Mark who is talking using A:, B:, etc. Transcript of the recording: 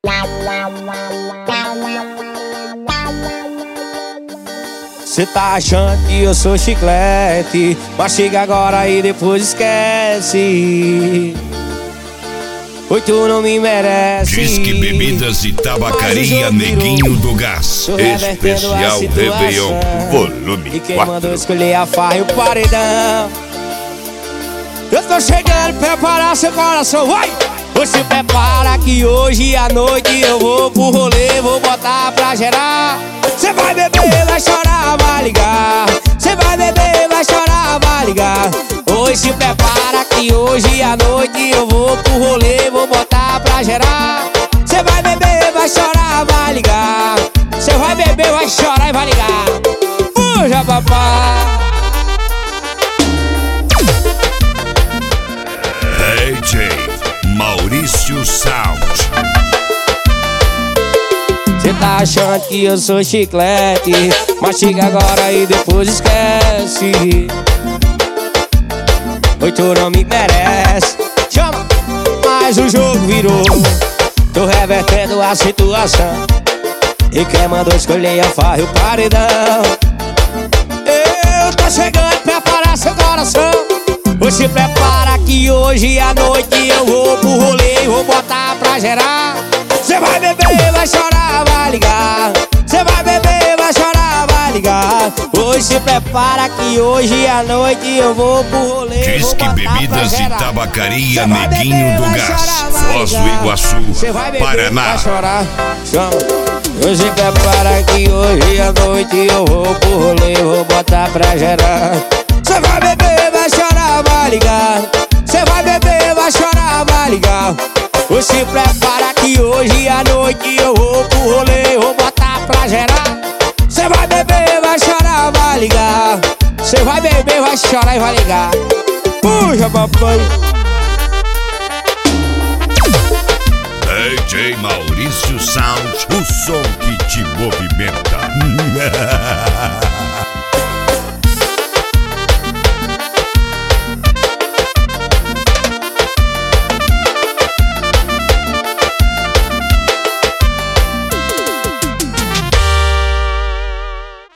A: Cê tá achando que eu sou chiclete, mas chega agora e depois esquece. Oi, tu não me merece.
B: Diz que bebidas e tabacaria Neguinho do Gás. Especial Réveillon, volume 4.
A: E quem mandou escolher a farra e o paredão? Eu tô chegando, prepara seu coração, vai! Você prepara que hoje à noite eu vou pro rolê, vou botar pra gerar. Cê vai beber, vai chorar, vai ligar. Cê vai beber, vai chorar, vai ligar. Hoje se prepara que hoje à noite eu vou pro rolê, vou botar pra gerar. Cê vai beber, vai chorar, vai ligar. Cê vai beber, vai chorar e vai ligar. Puxa, papai.
B: DJ Maurício Sound.
A: Cê tá achando que eu sou chiclete, mas chega agora e depois esquece. Oi, tu não me merece. Chama! Mas o jogo virou. Tô revertendo a situação. E quem mandou escolher a farra e o paredão? Eu tô chegando, prepara seu coração. Você prepara que hoje à noite eu vou pro rolê e vou botar pra gerar. Cê vai beber, vai chorar, vai ligar. Cê vai beber, vai chorar, vai ligar. Hoje se prepara que hoje à noite eu vou pro rolê.
B: Diz que bebidas e tabacaria Neguinho do Gás, Foz do Iguaçu, Paraná.
A: Vai chorar, chama. Hoje se prepara que hoje à noite eu vou pro rolê, vou botar pra gerar. Cê vai beber, vai chorar, vai ligar. Cê vai beber, vai chorar, vai ligar. Hoje se prepara que hoje à noite eu vou pro rolê, vou botar pra gerar. Cê vai beber, vai chorar, vai ligar. Cê vai beber, vai chorar e vai ligar. Puxa, papai.
B: DJ Maurício Sound, o som que te movimenta.